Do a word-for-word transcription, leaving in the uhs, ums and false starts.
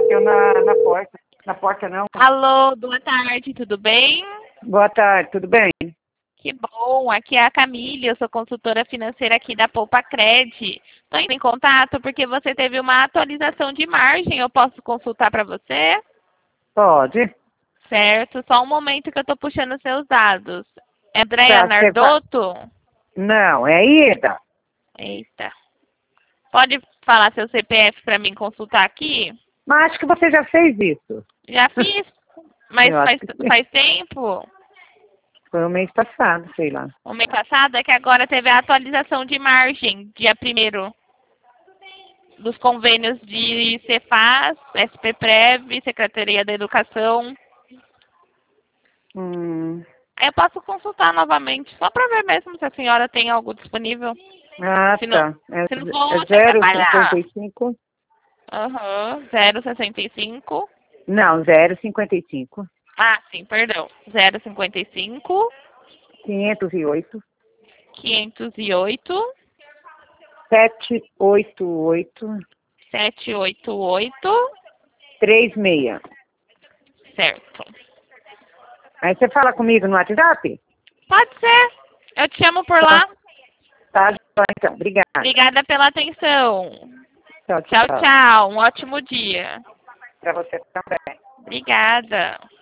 bateu na, na porta. Na porta não. Alô, boa tarde, tudo bem? Boa tarde, tudo bem? Que bom, aqui é a Camille, eu sou consultora financeira aqui da Poupa Cred. Estou indo em contato porque você teve uma atualização de margem, eu posso consultar para você? Pode. Certo, só um momento que eu estou puxando seus dados. É Andréia Tá, você fa- Nardotto? Não, é Ida. Eita. Pode falar seu C P F para mim consultar aqui? Mas acho que você já fez isso. Já fiz, mas Eu acho faz, que sim. faz tempo. Foi o mês passado, sei lá. O mês passado é que agora teve a atualização de margem, dia primeiro, dos convênios de Cefaz, S P Prev, Secretaria da Educação. Hum. Eu posso consultar novamente, só para ver mesmo se a senhora tem algo disponível. Ah, Se não, tá. É, se não for, é você quer pagar. zero vírgula cinquenta e cinco? Aham, zero vírgula sessenta e cinco. Não, zero vírgula cinquenta e cinco. Ah, sim, perdão. zero vírgula cinquenta e cinco, quinhentos e oito. quinhentos e oito, setecentos e oitenta e oito. setecentos e oitenta e oito. trinta e seis. Certo. Aí você fala comigo no WhatsApp? Pode ser. Eu te chamo por lá. Tá, então. Obrigada. Obrigada pela atenção. Tchau, Tchau, tchau. tchau. Um ótimo dia. Pra você também. Obrigada.